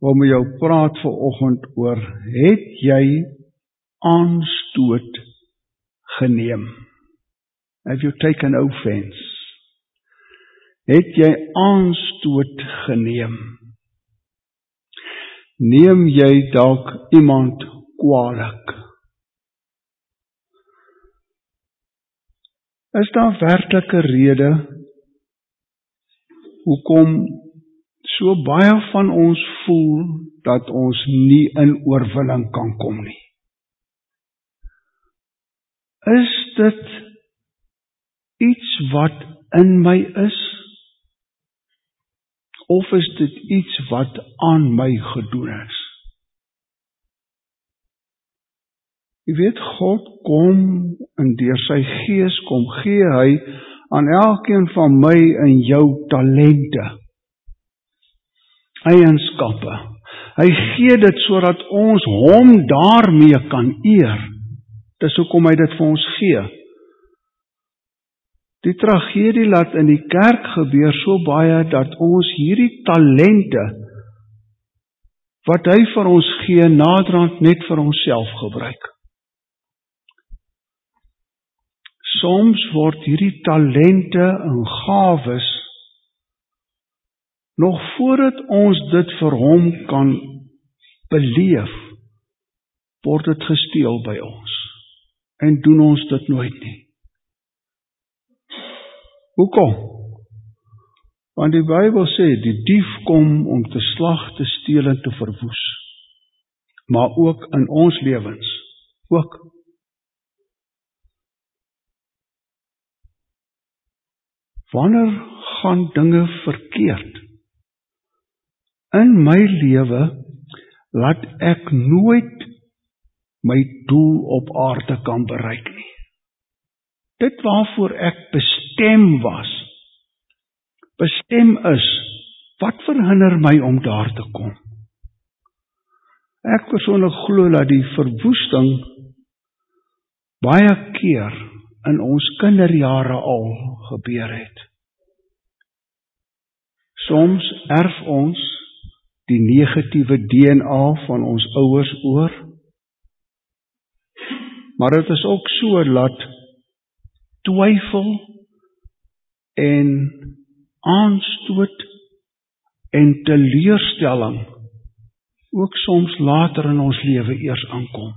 wil met jou praat vanoggend oor, het jy aanstoot geneem? Have you taken offense? Het jy aanstoot geneem? Neem jy dalk iemand kwalijk? Is daar werklike rede hoekom so baie van ons voel dat ons nie in oorwinning kan kom nie? Is dit iets wat in my is? Of is dit iets wat aan my gedoen is? Jy weet, God kom en deur sy gees kom gee hy aan elkeen van my en jou talente, eienskappe. Hy gee dit sodat ons hom daarmee kan eer. Dis hoekom hy dit vir ons gee. Die tragedie laat in die kerk gebeur so baie dat ons hierdie talente wat hy vir ons gee, naderhand net vir onsself gebruik. Soms word hierdie talente en gawes, nog voordat ons dit vir hom kan beleef, word dit gesteel by ons. En doen ons dit nooit nie. Hoekom? Want die Bybel sê, die dief kom om te slag, te steel en te verwoes. Maar ook in ons lewens. Ook. Wanneer gaan dinge verkeerd? In my lewe laat ek nooit my doel op aarde kan bereik nie. Dit waarvoor ek bestem was, bestem is, wat verhinder my om daar te kom? Ek persoonlik glo dat die verwoesting baie keer in ons kinderjare al gebeur het. Soms erf ons die negatiewe DNA van ons ouers oor, maar dit is ook so dat twyfel en aanstoot en teleurstelling ook soms later in ons lewe eers aankom.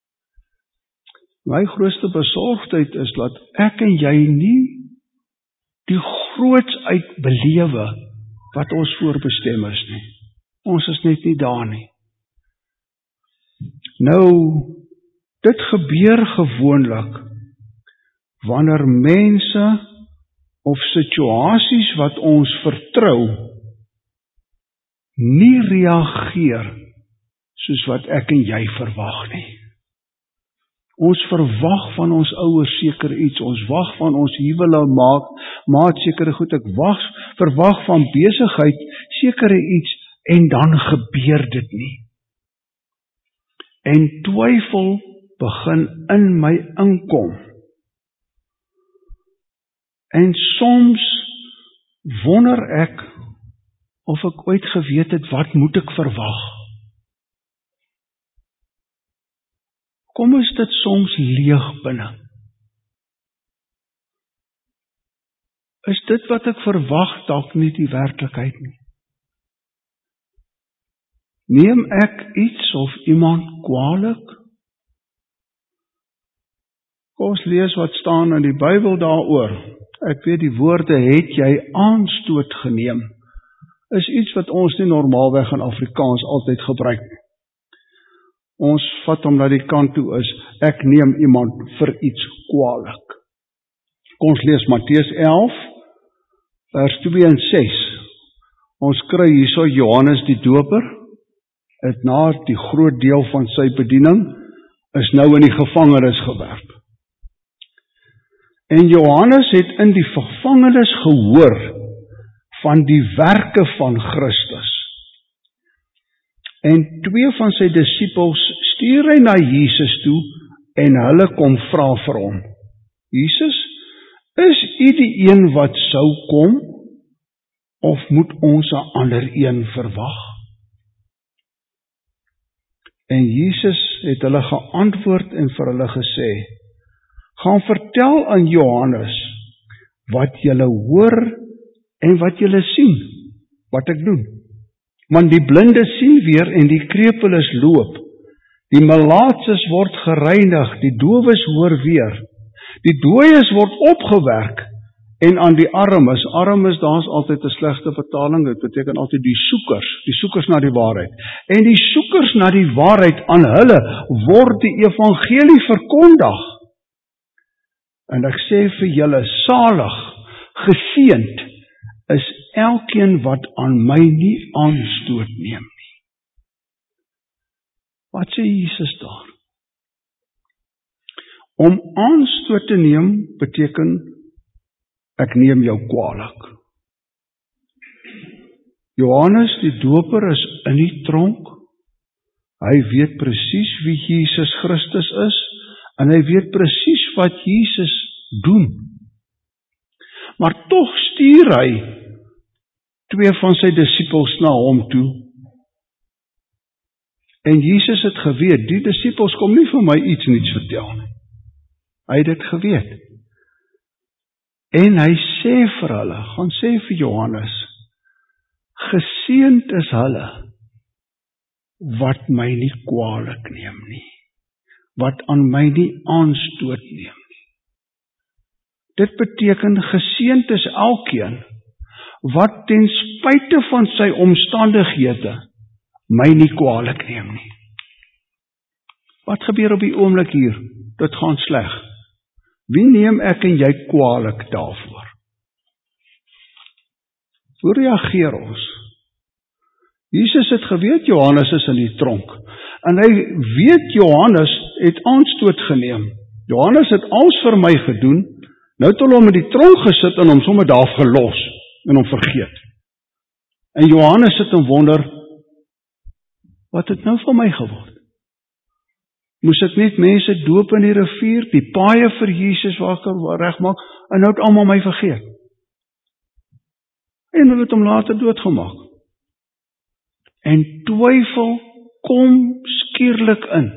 My grootste besorgdheid is dat ek en jy nie die groots uitbelewe wat ons voorbestem is nie. Ons is net nie daar nie. Nou, dit gebeur gewoonlik wanneer mense of situasies wat ons vertrou nie reageer soos wat ek en jy verwag nie. Ons verwag van ons ouers seker iets, ons wag van ons huwele maat sekere goed, ek verwag van besigheid sekere iets, en dan gebeur dit nie. En twyfel begin in my inkom. En soms wonder ek of ek ooit geweet het, wat moet ek verwag? Kom is dit soms leeg binne? Is dit wat ek verwag dalk nie die werklikheid nie? Neem ek iets of iemand kwalijk? Kom ons lees wat staan in die Bybel daaroor. Ek weet die woorde, het jy aanstoot geneem, is iets wat ons nie normaalweg in Afrikaans altyd gebruik nie. Ons vat hom na die kant toe is, ek neem iemand vir iets kwalijk. Kom ons lees Matteus 11, vers 2 en 6. Ons kry hierso Johannes die Doper, het na die groot deel van sy bediening, is nou in die gevangenis gewerp. En Johannes het in die gevangenis gehoor van die werke van Christus. En 2 van sy disippels stuur hy na Jesus toe en hulle kom vra vir hom. Jesus, is u die een wat sou kom of moet ons 'n ander een verwag? En Jesus het hulle geantwoord en vir hulle gesê, gaan vertel aan Johannes wat julle hoor en wat julle sien, wat ek doen. Want die blinde sien weer en die krepeles loop. Die malaatses word gereinig, die dowes hoor weer. Die dooies word opgewek en aan die armes, daar is altyd 'n slegte vertaling, dit beteken altyd die soekers na die waarheid. En die soekers na die waarheid, aan hulle word die evangelie verkondig. En ek sê vir julle, salig, geseënd is elkeen wat aan my nie aanstoot neem nie. Wat sê Jesus daar? Om aanstoot te neem beteken, ek neem jou kwaadlik. Johannes die Doper is in die tronk. Hy weet presies wie Jesus Christus is, en hy weet presies wat Jesus doen. Maar tog stuur hy 2 van sy disippels na hom toe. En Jesus het geweet, die disippels kom nie vir my iets niets vertel nie. Hy het dit geweet. En hy sê vir hulle, gaan sê vir Johannes, geseënd is hulle wat my nie kwaadlik neem nie, wat aan my nie aanstoot neem nie. Dit beteken geseënd is elkeen wat ten spyte van sy omstandighede my nie kwaadlik neem nie. Wat gebeur op die oomblik hier? Dit gaan sleg. Wie neem ek en jy kwaadlik daarvoor? Hoe reageer ons? Jesus het geweet Johannes is in die tronk, en hy weet Johannes het aanstoot geneem. Johannes het alles vir my gedoen, nou het hulle hom in die tronk gesit en hom sommer daar gelos en hom vergeet. En Johannes sit en wonder, wat het nou van my geword? Moes ek net mense doop in die rivier, die paaie vir Jesus regmaak, en nou het almal my vergeet. En hulle het hom later doodgemaak. En twyfel kom skielik in.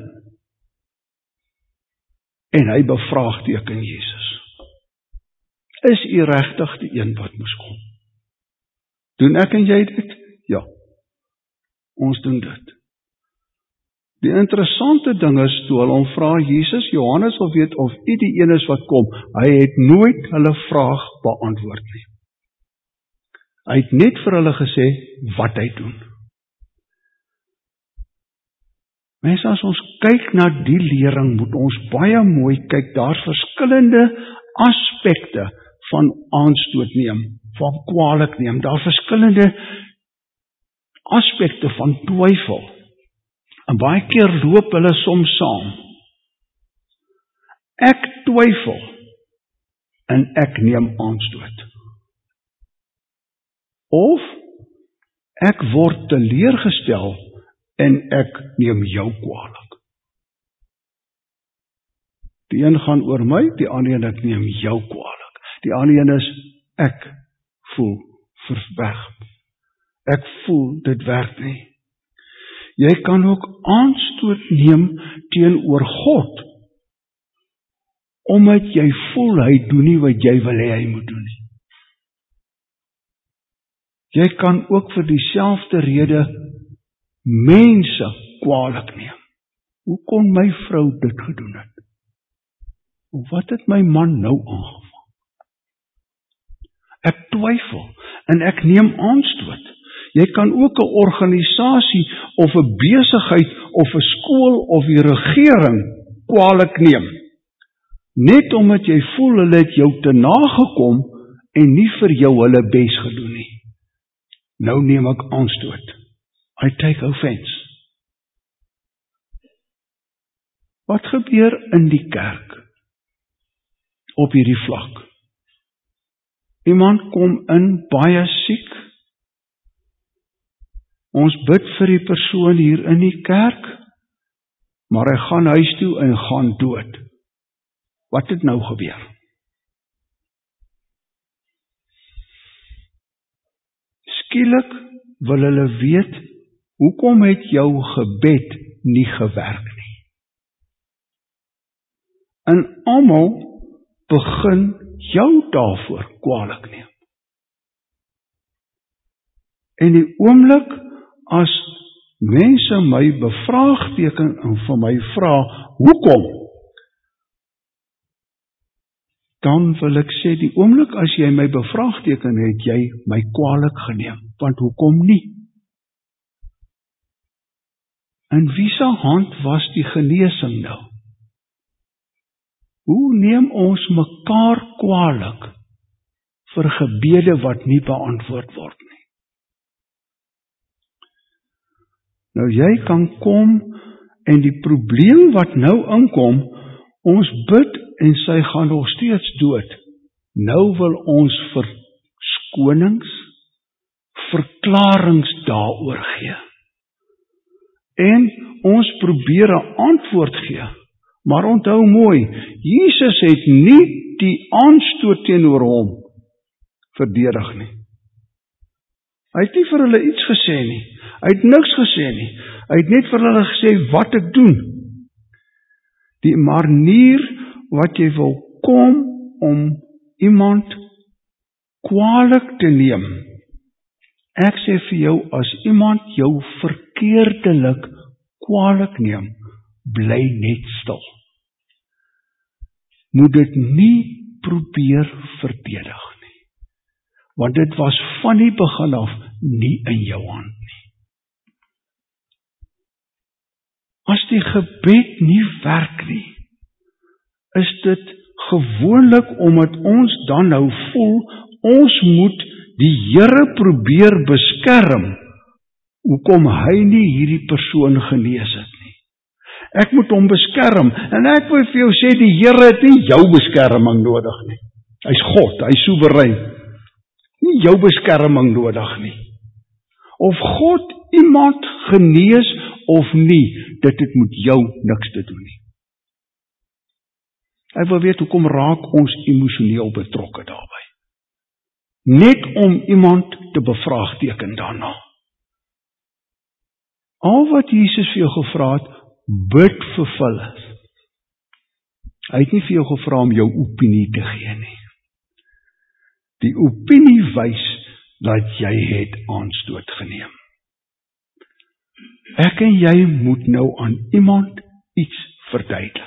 En hy bevraagteken Jesus. Is u regtig die een wat moes kom? Doen ek en jy dit? Ja. Ons doen dit. Die interessante ding is, toe hulle hom vra, Jesus, Johannes wil weet of u die een is wat kom. Hy het nooit hulle vraag beantwoord nie. Hy het net vir hulle gesê wat hy doen. Mense, as ons kyk na die lering, moet ons baie mooi kyk, daar's verskillende aspekte van aanstoot neem, van kwaadlik neem, daar's verskillende aspekte van twyfel. En baie keer loop hulle soms saam. Ek twyfel en ek neem aanstoot. Of ek word teleurgestel en ek neem jou kwaadlik. Die een gaan oor my, die ander een ek neem jou kwaadlik. Die ander een is ek voel verweg. Ek voel dit werk nie. Jy kan ook aanstoot neem teenoor God, omdat jy voel hy doen nie wat jy wil hê hy moet doen nie. Jy kan ook vir dieselfde rede mense kwaadlik neem. Hoe kon my vrou dit gedoen het? Wat het my man nou aangevang? Ek twyfel en ek neem aanstoot. Jy kan ook 'n organisasie of 'n besigheid of 'n skool of die regering kwaadlik neem. Net omdat jy voel hulle het jou te nagekom en nie vir jou hulle bes gedoen nie. Nou neem ek aanstoot. I take offense. Wat gebeur in die kerk op hierdie vlak? Iemand kom in baie siek. Ons bid vir die persoon hier in die kerk, maar hy gaan huis toe en gaan dood. Wat het nou gebeur? Skielik wil hulle weet, hoekom het jou gebed nie gewerk nie. En almal begin jou daarvoor kwaadlik neem. En die oomblik as mense my bevraagteken en vir my vra, hoekom? Dan wil ek sê, die oomblik as jy my bevraagteken, het jy my kwaadlik geneem, want hoekom nie? In wie se hand was die genesing nou? Hoe neem ons mekaar kwaadlik vir gebede wat nie beantwoord word nie? Nou jy kan kom en die probleem wat nou inkom, ons bid en sy gaan nog steeds dood. Nou wil ons verskonings, verklarings daaroor gee. En ons probeer 'n antwoord gee. Maar onthou mooi, Jesus het nie die aanstoot teenoor hom verdedig nie. Hy het nie vir hulle iets gesê nie. Hy het niks gesê nie. Hy het net vir hulle gesê wat ek doen. Die manier wat jy wil kom om iemand kwaadlik te neem. Ek sê vir jou, as iemand jou verkeerdelik kwaadlik neem, bly net stil. Moet dit nie probeer verdedig nie. Want dit was van die begin af nie in jou hand nie. As die gebed nie werk nie, is dit gewoonlik omdat ons dan nou voel, ons moet die Here probeer beskerm, hoekom hy nie hierdie persoon genees het nie. Ek moet hom beskerm, en ek wil vir jou sê, die Here het nie jou beskerming nodig nie. Hy's God, hy's soewerein. Nie jou beskerming nodig nie. Of God iemand genees of nie, dit het met jou niks te doen nie. Ek wil weet, hoekom raak ons emosioneel betrokke daarbij? Net om iemand te bevraagteken daarna. Al wat Jesus vir jou gevra het, bid vir hulle. Hy het nie vir jou gevra om jou opinie te gee nie. Die opinie wys dat jy het aanstoot geneem. Ek en jy moet nou aan iemand iets verduidelik.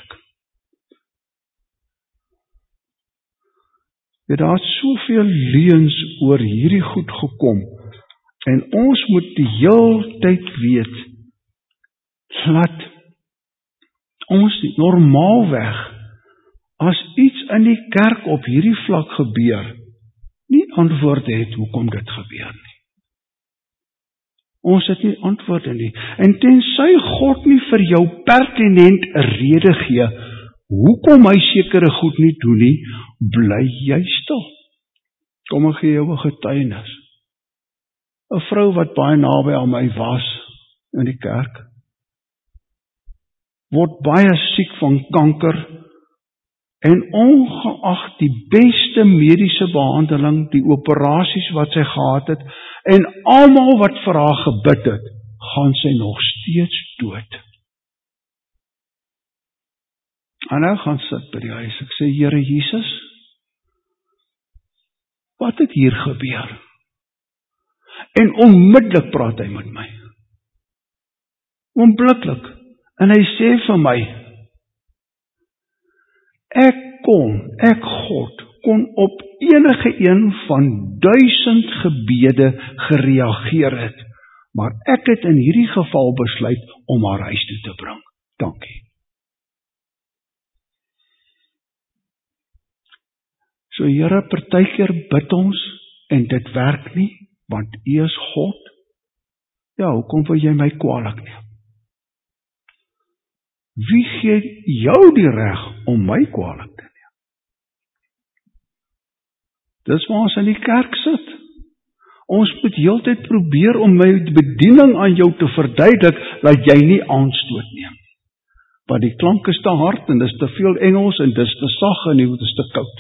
Daar het soveel leuns oor hierdie goed gekom, en ons moet die hele tyd weet, dat ons normaalweg, as iets in die kerk op hierdie vlak gebeur, nie antwoord het hoekom dit gebeur nie. Ons het nie antwoorde nie. En tensy God nie vir jou pertinent 'n rede gee, hoekom hy sekere goed nie doen nie, bly jy stil. Kom ek gee jou 'n getuienis. 'n Vrou wat baie naby aan my was in die kerk, word baie siek van kanker, en ongeag die beste mediese behandeling, die operasies wat sy gehad het, en almal wat vir haar gebid het, gaan sy nog steeds dood. En nou gaan sit by die huis, ek sê, Here Jesus, wat het hier gebeur? En onmiddellik praat hy met my. Onmiddellik. En hy sê vir my, ek God, kon op enige een van 1000 gebede gereageer het, maar ek het in hierdie geval besluit om haar huis toe te bring. Dankie. So Here, partykeer bid ons, en dit werk nie, want U is God. Ja, hoekom wil jy my kwaadlik neem? Wie gee jou die reg om my kwaadlik te neem? Dis waar ons in die kerk sit. Ons moet heeltyd probeer om my bediening aan jou te verduidelik, dat jy nie aanstoot neem. Want die klank is te hard, en dis te veel Engels, en dis te sag, en dit is te koud.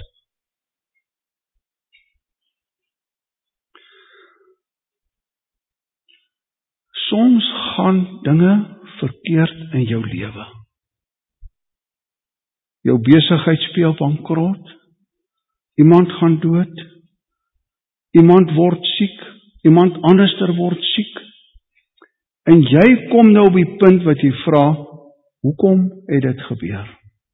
Soms gaan dinge verkeerd in jou lewe. Jou besigheid speel bankrot, iemand gaan dood, iemand word siek, iemand anderster word siek, en jy kom nou op die punt wat jy vra, hoekom het dit gebeur?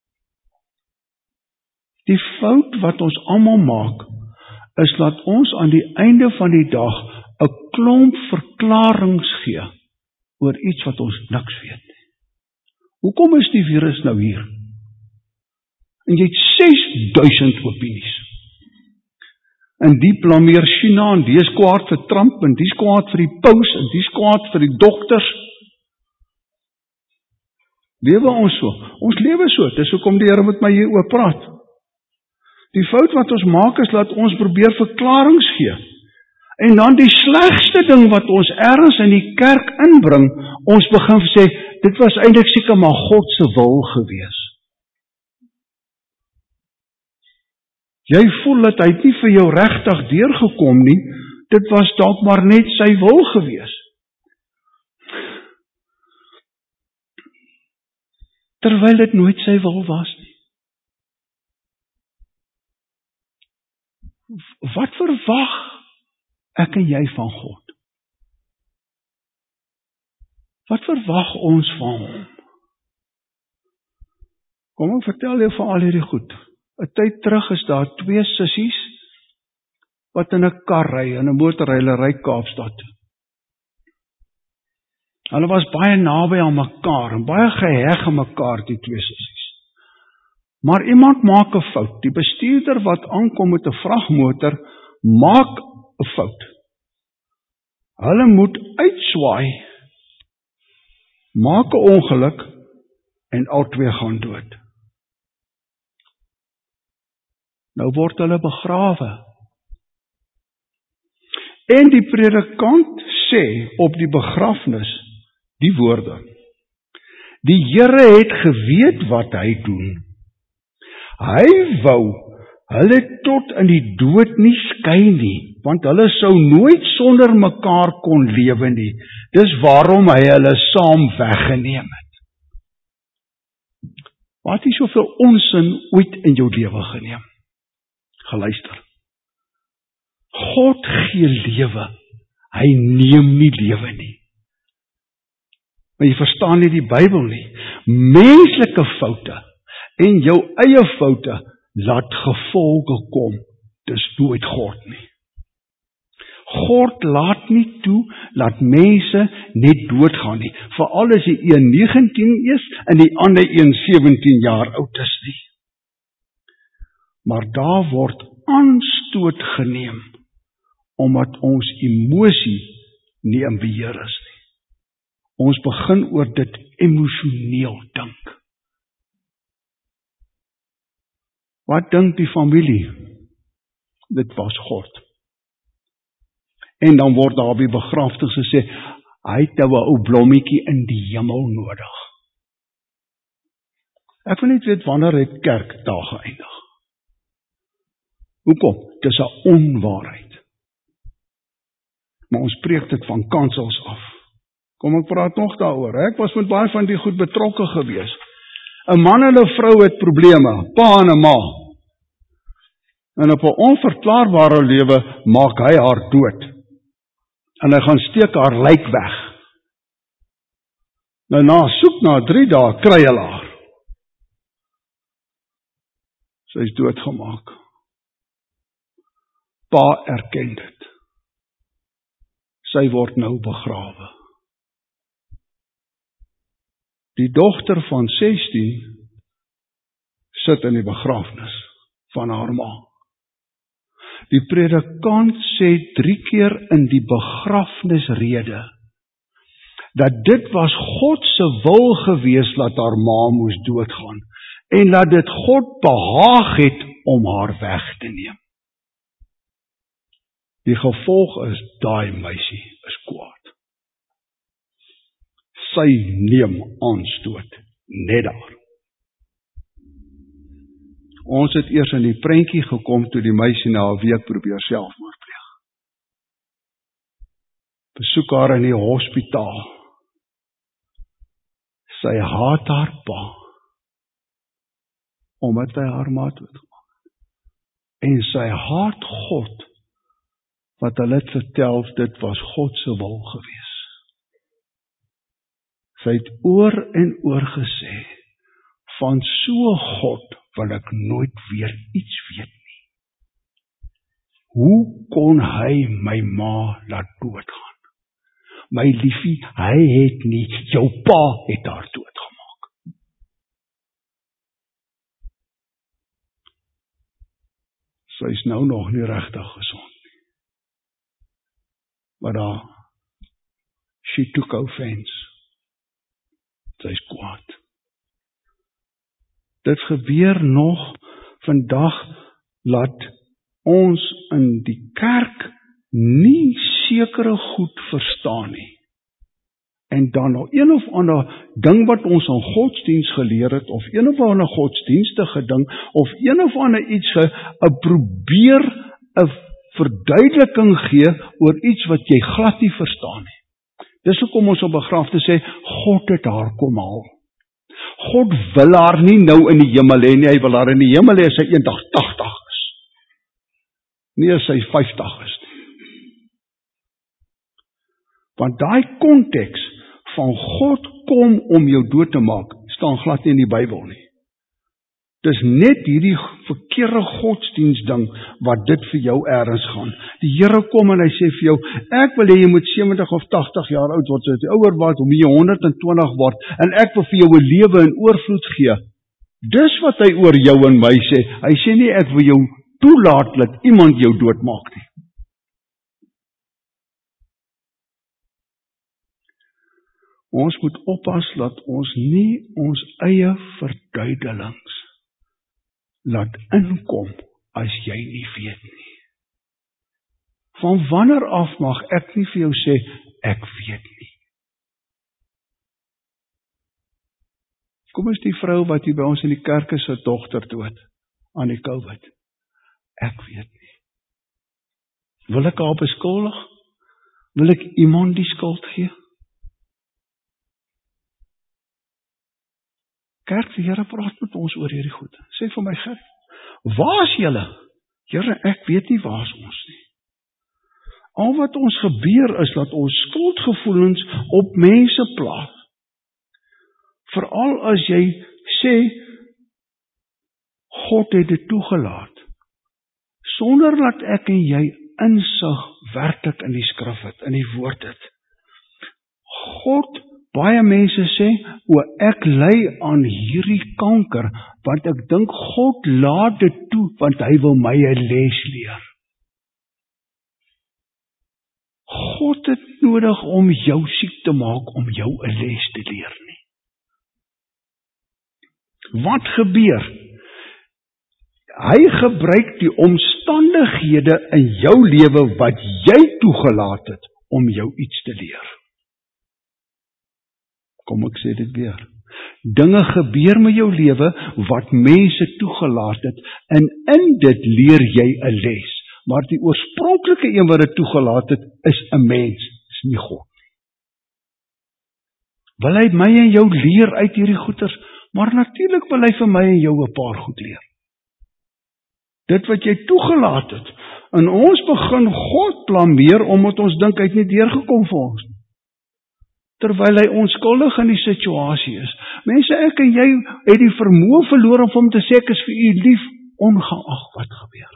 Die fout wat ons almal maak, is dat ons aan die einde van die dag 'n klomp verklaringe gee oor iets wat ons niks weet nie. Hoekom is die virus nou hier? En jy het 6000 opinies. En die blameer China, en die is kwaad vir Trump, en die is kwaad vir die paus, en die is kwaad vir die dokters. Lewe ons so? Ons lewe so, dis hoekom die Here met my hier oor praat. Die fout wat ons maak is dat ons probeer verklaringe gee. En dan die slegste ding wat ons ergens in die kerk inbring, ons begin sê, dit was eintlik seker maar God se wil gewees. Jy voel dat hy nie vir jou regtig deurgekom nie, dit was dalk maar net sy wil gewees. Terwyl dit nooit sy wil was nie. Wat verwag ek en jy van God? Wat verwag ons van hom? Kom ek vertel jou van al hierdie goed. 'n Tyd terug is daar 2 sissies wat in 'n kar ry, in 'n motorrylery Kaapstad toe. Hulle was baie naby aan mekaar en baie geheg aan mekaar, die 2 sissies. Maar iemand maak 'n fout. Die bestuurder wat aankom met 'n vragmotor maak 'n fout. Hulle moet uitswaai, maak 'n ongeluk en albei gaan dood. Nou word hulle begrawe. En die predikant sê op die begrafnis die woorde: Die Here het geweet wat hy doen. Hy wou hulle tot in die dood nie skei nie, want hulle sou nooit sonder mekaar kon lewe nie. Dis waarom hy hulle saam weggeneem het. Wat is soveel onsin ooit in jou lewe geneem? Geluister. God gee lewe, hy neem nie lewe nie. Maar jy verstaan nie die Bybel nie. Menslike foute en jou eie foute laat gevolge kom. Dis nooit God nie. God laat nie toe dat mense net doodgaan nie. Veral as die een 19 is en die ander een 17 jaar oud is nie. Maar daar word aanstoot geneem omdat ons emosie nie in beheer is nie. Ons begin oor dit emosioneel dink. Wat dink die familie? Dit was God. En dan word daar by begrafnis gesê, hy het 'n ou blommetjie in die hemel nodig. Ek wil net weet wanneer het kerk daar geëindig. Hoekom? Dis 'n onwaarheid. Maar ons preek dit van kansels af. Kom ek praat nog daaroor. Ek was met baie van die goed betrokke gewees. 'n Man en 'n vrou het probleme, pa en 'n ma. En op 'n onverklaarbare lewe maak hy haar dood. En hy gaan steek haar lijk weg. Nou soek na 3 dae, kry hulle haar. Sy is doodgemaak. Pa erken dit. Sy word nou begrawe. Die dogter van 16 sit in die begrafnis van haar ma. Die predikant sê 3 keer in die begrafnisrede dat dit was God se wil gewees dat haar ma moes doodgaan en dat dit God behaag het om haar weg te neem. Die gevolg is daai meisie is kwaad. Sy neem aanstoot net daar. Ons het eers in die prentjie gekom toe die meisie na 'n week probeer selfmoord pleeg. Besoek haar in die hospitaal. Sy haat haar pa, omdat hy haar ma doodgemaak het. En sy haat God, wat hulle het vertel, dit was God se wil gewees. Sy het oor en oor gesê, van so God wil ek nooit weer iets weet nie. Hoe kon hy my ma laat doodgaan? My liefie, hy het nie, jou pa het haar doodgemaak. Sy is nou nog nie regtig gesond nie. Maar she took offense. Sy is kwaad. Dit gebeur nog vandag, laat ons in die kerk nie sekere goed verstaan nie. En dan nog een of ander ding wat ons aan godsdienst geleer het, of een of ander godsdienstige ding, of een of ander iets probeer 'n verduideliking gee oor iets wat jy glad nie verstaan nie. Dis hoekom ons op begrafnis sê, God het haar kom haal. God wil haar nie nou in die hemel hê nie, hy wil haar in die hemel hê as sy eendag 80 is. Nie as sy 50 is nie. Want daai konteks van God kom om jou dood te maak, staan glad nie in die Bybel nie. Dis net hierdie verkeerde godsdienstding wat dit vir jou ergens gaan. Die Here kom en hy sê vir jou, ek wil hê jy moet 70 of 80 jaar oud word, sodat jy ouer word, om jy 120 word, en ek wil vir jou 'n lewe in oorvloed gee. Dis wat hy oor jou en my sê. Hy sê nie, ek wil jou toelaat dat iemand jou doodmaak nie. Ons moet oppas dat ons nie ons eie verduidelings laat inkom as jy nie weet nie. Van wanneer af mag ek nie vir jou sê, ek weet nie. Kom is die vrou wat hier by ons in die kerk is, sy dogter dood, aan die COVID. Ek weet nie. Wil ek haar beskuldig? Wil ek iemand die skuld gee? Kerk, die Here praat met ons oor hierdie goed. Sê vir my, Gert, waar is julle? Here, ek weet nie waar is ons nie. Al wat ons gebeur is dat ons skuldgevoelens op mense plaas. Veral as jy sê, God het dit toegelaat, sonder dat ek en jy insig werklik in die skrif het, in die woord het. God, baie mense sê, ek ly aan hierdie kanker, want ek dink God laat dit toe, want hy wil my 'n les leer. God het nodig om jou siek te maak, om jou 'n les te leer nie. Wat gebeur? Hy gebruik die omstandighede in jou lewe wat jy toegelaat het, om jou iets te leer. Kom ek sê dit weer. Dinge gebeur met jou lewe wat mense toegelaat het, en in dit leer jy 'n les. Maar die oorspronklike een wat dit toegelaat het, is 'n mens, is nie God nie. Wil hy my en jou leer uit hierdie goeters? Maar natuurlik wil hy vir my en jou 'n paar goed leer. Dit wat jy toegelaat het, en ons begin God blameer, omdat ons dink hy het nie deurgekom vir ons nie. Terwyl hy onskuldig in die situasie is. Mense, ek en jy het die vermoë verloor om hom te sê, ek is vir u lief, ongeag wat gebeur.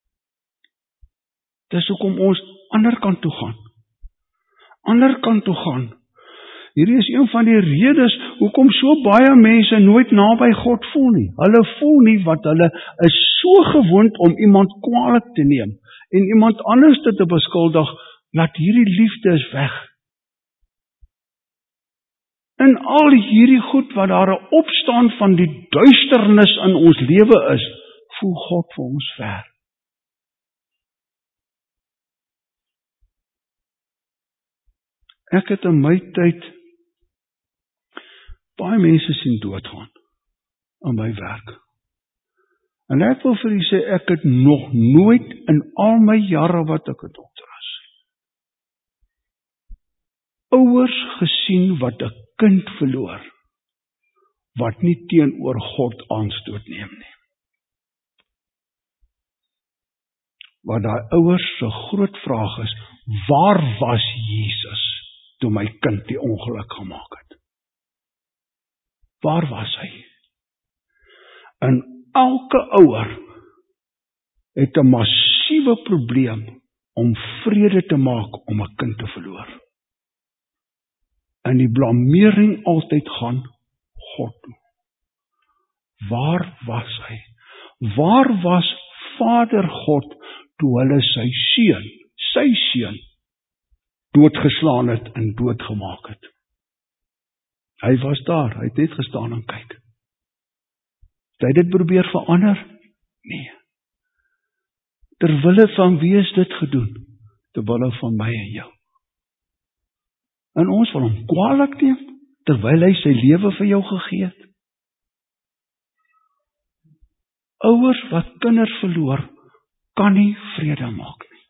Dis hoekom ons ander kant toe gaan. Ander kant toe gaan. Hierdie is een van die redes hoekom so baie mense nooit naby God voel nie. Hulle voel nie, wat hulle is so gewoond om iemand kwaadlik te neem en iemand anders te beskuldig, dat hierdie liefde is weg. In al hierdie goed wat daar 'n opstaan van die duisternis in ons lewe is, voel God vir ons ver. Ek het in my tyd baie mense sien doodgaan aan my werk. En ek wil vir u sê, ek het nog nooit in al my jare wat ek 'n dokter is, ouers gesien wat 'n kind verloor, wat nie teenoor God aanstoot neem nie. Wat daai ouers se groot vraag is, waar was Jesus toe my kind die ongeluk gemaak het? Waar was hy? En elke ouer het 'n massiewe probleem om vrede te maak om 'n kind te verloor. En die blamering altyd gaan God toe. Waar was hy? Waar was Vader God toe hulle sy seun, doodgeslaan het en doodgemaak het? Hy was daar, hy het net gestaan en kyk. Het hy dit probeer verander? Nee. Terwille van wie is dit gedoen? Terwille van my en jou. En ons wil hom kwaadlik neem, terwyl hy sy lewe vir jou gegee het. Ouers wat kinders verloor, kan nie vrede maak nie.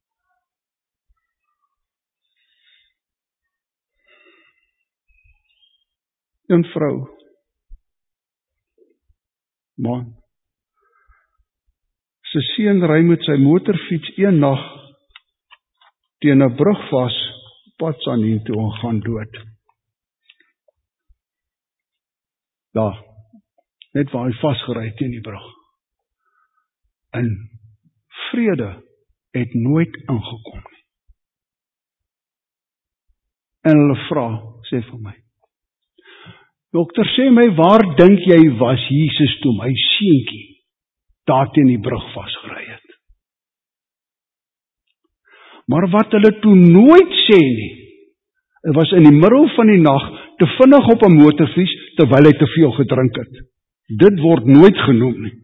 Een vrou, man, sy seun ry met sy motorfiets een nag teen 'n brug vas, pad aan toe en gaan dood. Daar, net waar hy vasgery teen die brug. En vrede het nooit ingekom nie. En hulle vra, sê vir my, dokter, sê my, waar dink jy was Jesus toe my seentjie daar teen die brug vasgery het? Maar wat hulle toe nooit sê nie, het was in die middel van die nag, te vinnig op 'n motorfiets, terwyl hy te veel gedrink het. Dit word nooit genoem nie.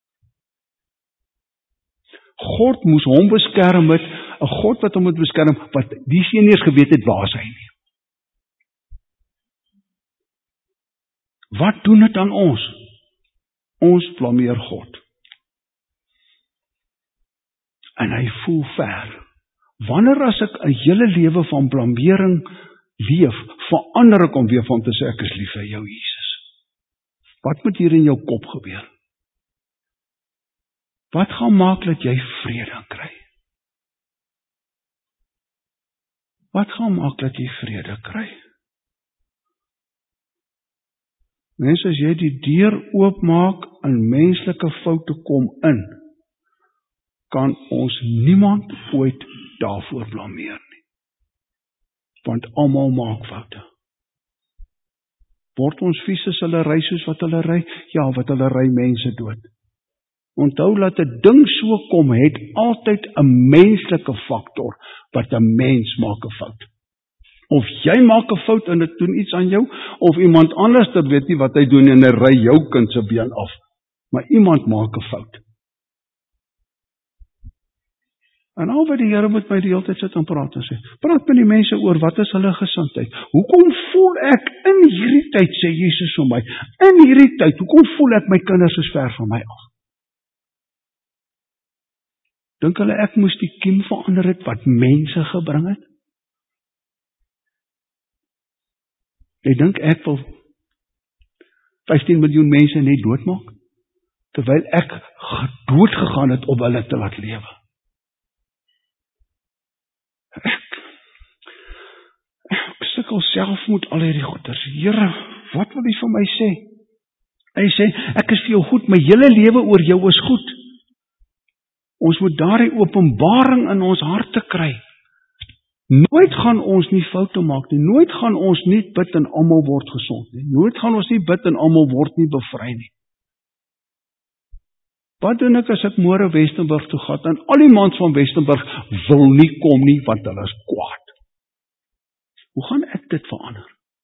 God moes hom beskerm het, 'n God wat hom moet beskerm, wat die seun nie eens geweet het waar hy nie. Wat doen dit aan ons? Ons blameer God. En hy voel ver. Wanneer as ek 'n hele lewe van blamering leef, verander ek om weer van te sê, ek is lief vir jou, Jesus. Wat moet hier in jou kop gebeur? Wat gaan maak dat jy vrede kry? Wat gaan maak dat jy vrede kry? Mense, as jy die deur oopmaak en menslike foute kom in, kan ons niemand ooit daarvoor blameer nie. Want almal maak foute. Word ons vies as hulle ry soos wat hulle ry? Ja, wat hulle ry mense dood. Onthou dat 'n ding so kom, het altyd 'n menslike faktor, wat 'n mens maak 'n fout. Of jy maak 'n fout en dit doen iets aan jou, of iemand anders weet nie wat hy doen en hy ry jou kind se been af. Maar iemand maak 'n fout. En al wat die Here met my die hele tyd sit en praat en sê, praat met die mense oor wat is hulle gesindheid. Hoekom voel ek in hierdie tyd, sê Jesus vir my, in hierdie tyd, hoekom voel ek my kinders is ver van my af? Dink hulle ek moes die kiem verander het wat mense gebring het? Jy dink ek wil 15 miljoen mense net doodmaak, terwyl ek dood gegaan het om hulle te laat lewe. Ek sukkel self met al hierdie goeders. Here, wat wil U vir my sê? Hy sê, ek is vir jou goed, my hele lewe oor jou is goed. Ons moet daardie openbaring in ons harte kry. Nooit gaan ons nie foute maak nie. Nooit gaan ons nie bid en almal word gesond nie. Nooit gaan ons nie bid en almal word nie bevry nie. Wat doen ek as ek môre Westenburg toe gaan en al die mans van Westenburg wil nie kom nie want hulle is kwaad? Hoe gaan ek dit verander?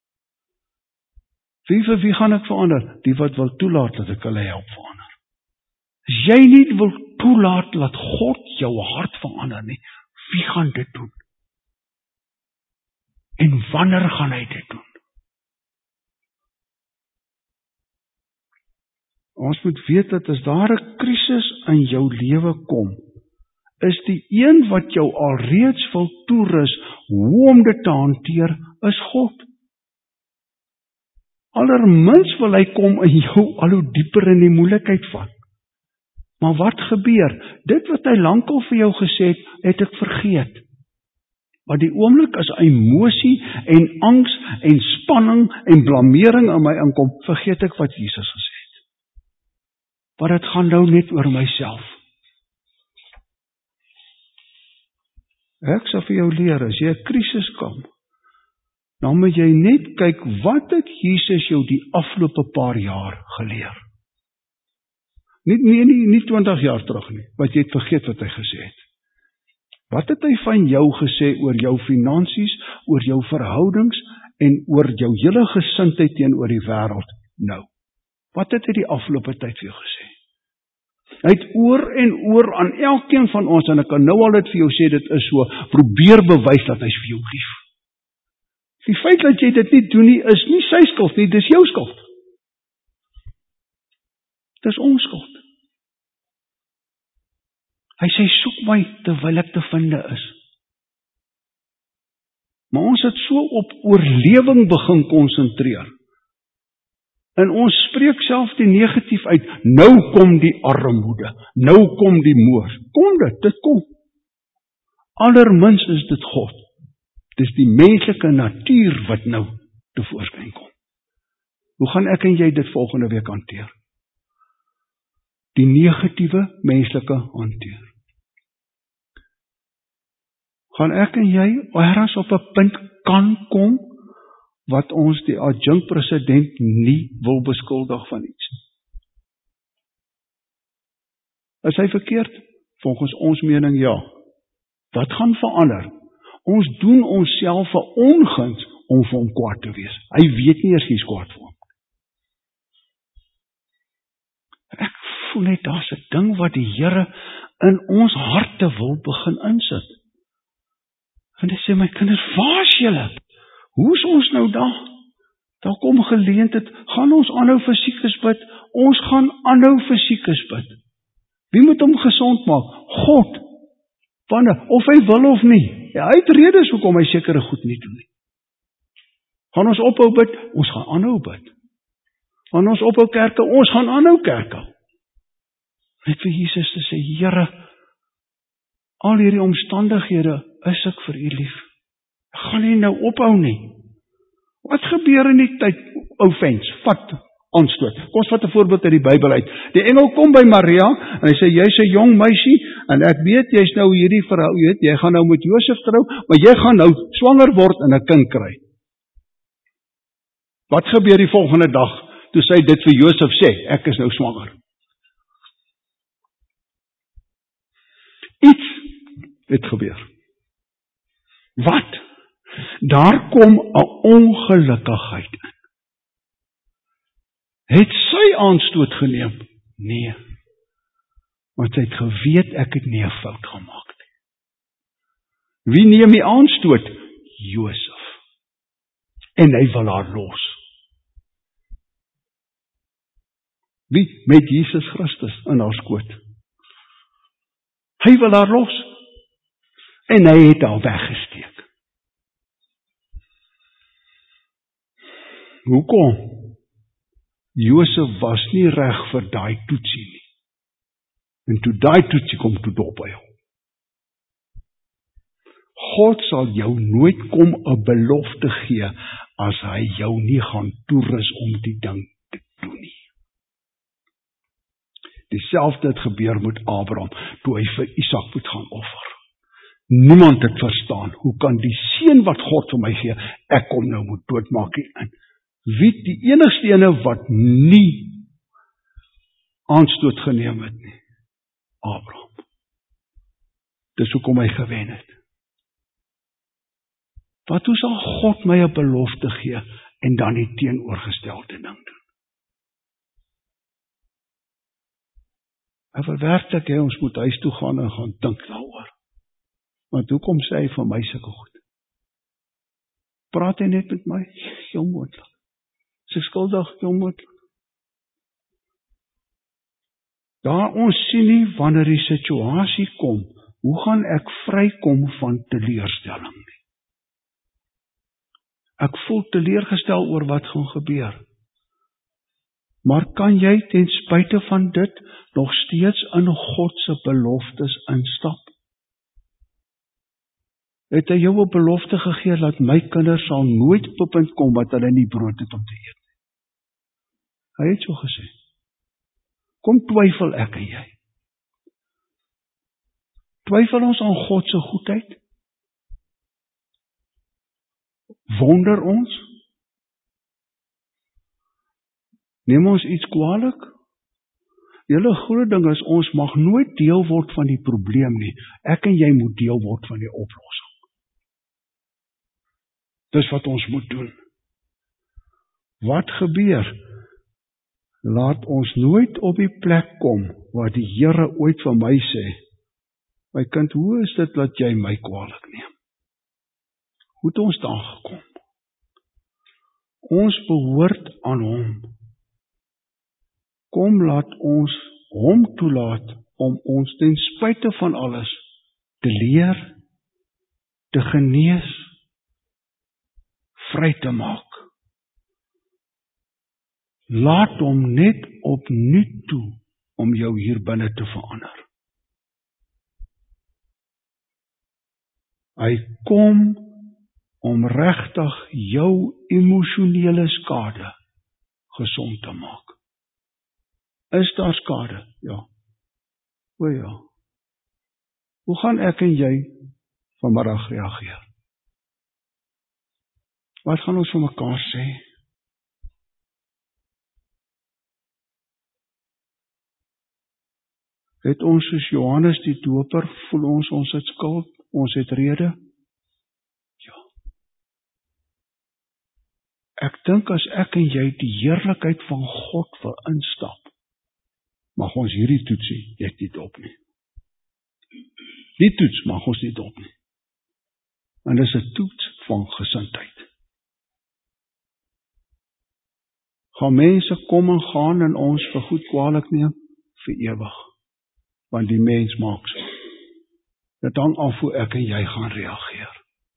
Vir wie gaan ek verander? Die wat wil toelaat dat ek hulle help verander. As jy nie wil toelaat dat God jou hart verander nie, wie gaan dit doen? En wanneer gaan hy dit doen? Ons moet weet dat as daar 'n krisis in jou lewe kom, is die een wat jou alreeds wil toerus hoe om dit te hanteer, is God. Allermins wil hy kom en jou al hoe dieper in die moeilikheid vat. Maar wat gebeur? Dit wat hy lankal vir jou gesê het, het ek vergeet. Maar die oomblik as emosie en angs en spanning en blamering in my inkom, vergeet ek wat Jesus gesê het. Want dit gaan nou net oor myself. Ek sal vir jou leer, as jy 'n krisis kom, dan moet jy net kyk, wat het Jesus jou die afgelope paar jaar geleer? Nie 20 jaar terug nie, wat jy het vergeet wat hy gesê het. Wat het hy van jou gesê oor jou finansies, oor jou verhoudings en oor jou hele gesindheid teenoor die wêreld nou? Wat het hy die afgelope tyd vir jou gesê? Hy het oor en oor aan elkeen van ons, en ek kan nou al dit vir jou sê, dit is so, probeer bewys dat hy vir jou lief. Die feit dat jy dit nie doen nie, is nie sy skuld nie, dis jou skuld. Dis ons skuld. Hy sê, soek my terwyl ek te vinde is. Maar ons het so op oorlewing begin konsentreer. En ons spreek self die negatief uit, nou kom die armoede, nou kom die moord. Kom dit kom. Allermins is dit God. Dis die menslike natuur wat nou tevoorskyn kom. Hoe gaan ek en jy dit volgende week hanteer? Die negatiewe menslike hanteer. Gaan ek en jy ergens op 'n punt kan kom wat ons die adjunkt-president nie wil beskuldig van iets nie? Is hy verkeerd? Volgens ons mening ja. Wat gaan verander? Ons doen onsself 'n onguns om vir hom kwaad te wees. Hy weet nie eers jy's kwaad vir hom. Ek voel net daar's 'n ding wat die Here in ons harte wil begin insit. En hy sê, my kinders, waar is julle? Hoe is ons nou daar? Daar kom geleentheid, gaan ons aanhou vir siekes bid? Ons gaan aanhou vir siekes bid. Wie moet hom gesond maak? God. Wanneer? Of hy wil of nie. Ja, hy het redes hoekom hy sekere goed nie doen nie. Gaan ons ophou bid? Ons gaan aanhou bid. Gaan ons ophou kerke? Ons gaan aanhou kerke. Net vir Jesus te sê, Here, al hierdie omstandighede is ek vir u lief. Ek gaan nie nou ophou nie. Wat gebeur in die tyd? Offense, vat aanstoot. Kom ons vat 'n voorbeeld uit die Bybel uit. Die engel kom by Maria en hy sê, jy's 'n jong meisie en ek weet jy's nou hierdie vrou, jy gaan nou met Josef trou, maar jy gaan nou swanger word en 'n kind kry. Wat gebeur die volgende dag toe sy dit vir Josef sê, ek is nou swanger? Iets het gebeur. Wat? Daar kom 'n ongelukkigheid in. Het sy aanstoot geneem? Nee. Want sy het geweet ek het nie 'n fout gemaak nie. Wie neem die aanstoot? Josef. En hy wil haar los. Wie? Met Jesus Christus in haar skoot. Hy wil haar los. En hy het haar weggesteek. Hoekom? Josef was nie reg vir daai toetsie nie. En toe daai toetsie kom, toe dop hy hom. God sal jou nooit kom 'n belofte gee as hy jou nie gaan toerus om die ding te doen nie. Dieselfde het gebeur met Abraham toe hy vir Isak moet gaan offer. Niemand het verstaan, hoe kan die seun wat God vir my gee, ek kom nou moet doodmaak en wie die enigste ene wat nie aanstoot geneem het nie? Abraham. Dis hoekom hy gewen het. Wat hoe sal God my 'n belofte gee en dan die teenoorgestelde ding doen? Ek wil werklik hê ons moet huis toe gaan en gaan dink daaroor. Want hoekom sê hy vir my sulke goed? Praat hy net met my? Heel moontlik. Is ek skuldig? Heel moontlik. Daar ons sien nie wanneer die situasie kom, hoe gaan ek vrykom van teleurstelling nie? Ek voel teleurgestel oor wat gaan gebeur. Maar kan jy ten spyte van dit nog steeds in God se beloftes instap? Het hy jou 'n belofte gegee dat my kinders sal nooit op 'n punt kom wat hulle nie brood het om te eet nie? Hy het so gesê. Kom twyfel ek en jy? Twyfel ons aan God se goedheid? Wonder ons? Neem ons iets kwaadlik? Die hele groot ding is, ons mag nooit deel word van die probleem nie. Ek en jy moet deel word van die oplossing. Dis wat ons moet doen. Wat gebeur? Laat ons nooit op die plek kom waar die Here ooit vir my sê, my kind, hoe is dit dat jy my kwaadlik neem? Hoe het ons daar gekom? Ons behoort aan hom. Kom, laat ons hom toelaat om ons ten spyte van alles te leer, te genees, vry te maak. Laat hom net opnuut toe om jou hier binne te verander. Hy kom om regtig jou emosionele skade gesond te maak. Is daar skade? Ja. O ja. Hoe gaan ek en jy vanmiddag reageer? Wat gaan ons vir mekaar sê? Het ons soos Johannes die Doper, voel ons het skuld, ons het rede? Ja. Ek dink as ek en jy die heerlikheid van God wil instap, mag ons hierdie toetsie net nie dop nie. Die toets mag ons nie dop nie. Want dit is 'n toets van gesindheid. Gaan mense kom en gaan en ons vir goed kwaadlik neem? Vir ewig. Want die mens maak so. Dit hang af hoe ek en jy gaan reageer.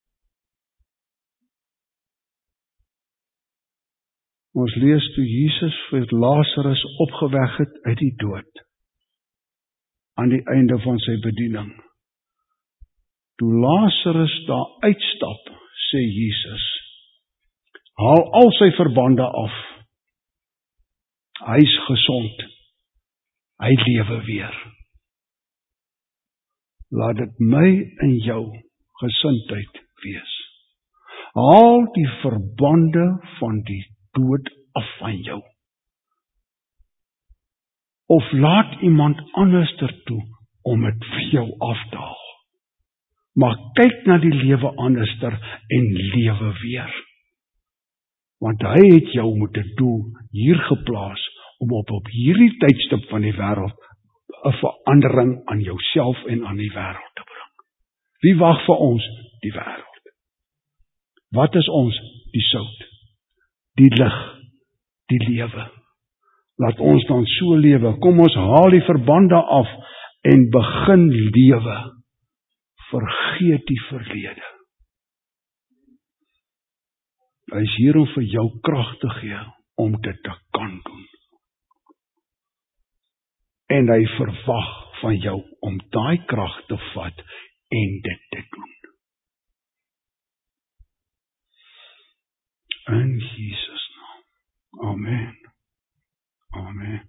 Ons lees toe Jesus vir Lazarus opgewek het uit die dood, aan die einde van sy bediening. Toe Lazarus daar uitstap, sê Jesus, haal al sy verbande af. Hy is gesond. Hy lewe weer. Laat dit my en jou gesindheid wees. Haal die verbande van die dood af van jou. Of laat iemand anders toe om dit vir jou af te haal. Maar kyk na die lewe anderster en lewe weer. Want hy het jou met 'n doel hier geplaas om op hierdie tydstip van die wêreld 'n verandering aan jouself en aan die wêreld te bring. Wie wag vir ons? Die wêreld. Wat is ons? Die sout, die lig, die lewe. Laat ons dan so lewe. Kom ons haal die verbande af en begin lewe. Vergeet die verlede. Hy is hier om vir jou krag te gee om dit te kan doen. En hy verwag van jou om daai krag te vat en dit te doen. In Jesus naam. Amen. Amen.